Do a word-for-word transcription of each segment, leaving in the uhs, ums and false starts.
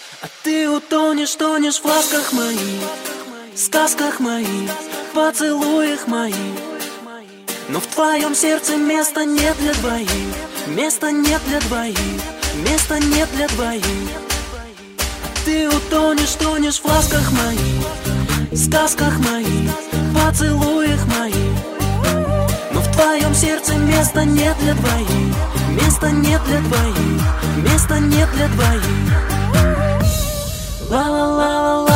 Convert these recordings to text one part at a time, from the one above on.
А ты утонешь, тонешь в ласках моих, сказках моих, поцелуях моих. Но в твоем сердце места нет для двоих, места нет для двоих, места нет для двоих. А ты утонешь, тонешь в ласках моих, сказках моих, поцелуях моих. Но в твоем сердце места нет для двоих, места нет для двоих, места нет для двоих. Ла-ла-ла-ла-ла.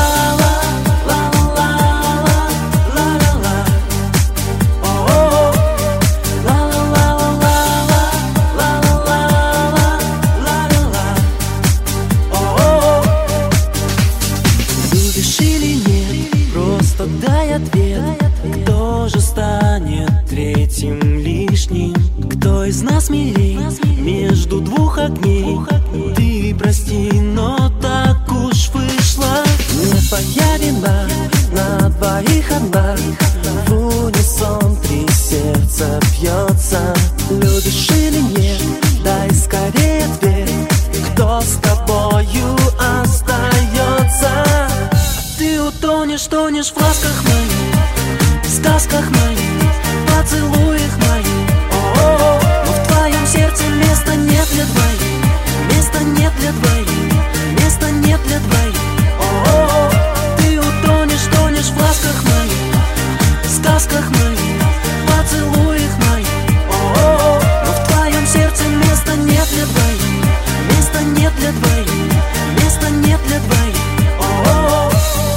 Дай ответ, кто же станет третьим лишним? Кто из нас милей между двух огней? Ты прости, но так уж вышло. Не твоя вина, на двоих одна. В унисон три сердца бьется. Любишь или нет? Дай скорее ответ, кто с тобою остается? Ты утонешь, тонешь в ласках моих, сказках моих, поцелуях моих. О-о-о. Но в твоем сердце места нет для двоих, места нет для двоих, места нет для двоих. О-о-о. Ты утонешь, тонешь в ласках моих, сказках моих, поцелуях моих. О-о-о. Но в твоем сердце места нет для двоих, места нет для двоих, места нет для двоих. О-о-о.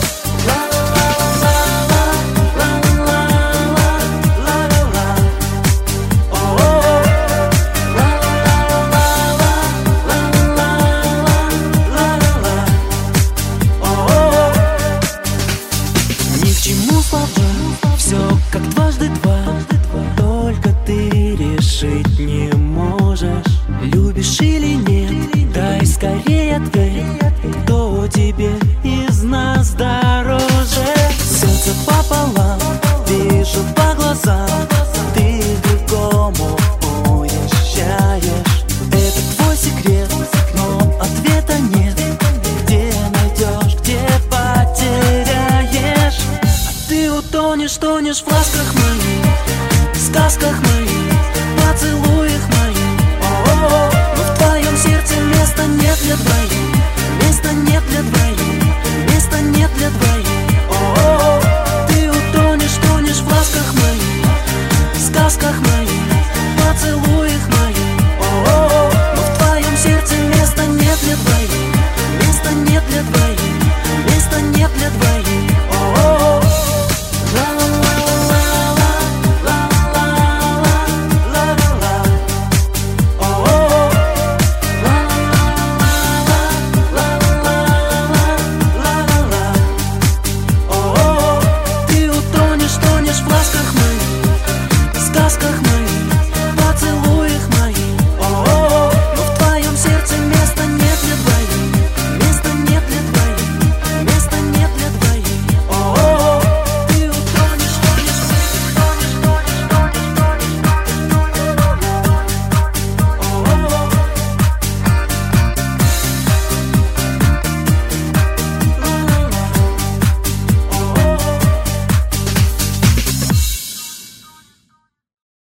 Все как дважды два, только ты решить не можешь. Любишь или нет, дай скорее ответ, кто тебе из нас дороже. Сердце пополам, вижу по глазам, ты к другому уезжаешь. Это твой секрет, но ответа нет. Где найдешь, где потеряешь? Ты утонешь, тонешь в ласках моих, сказках моих, поцелуях моих. О-о-о. Но в твоем сердце места нет для двоих, места нет для двоих,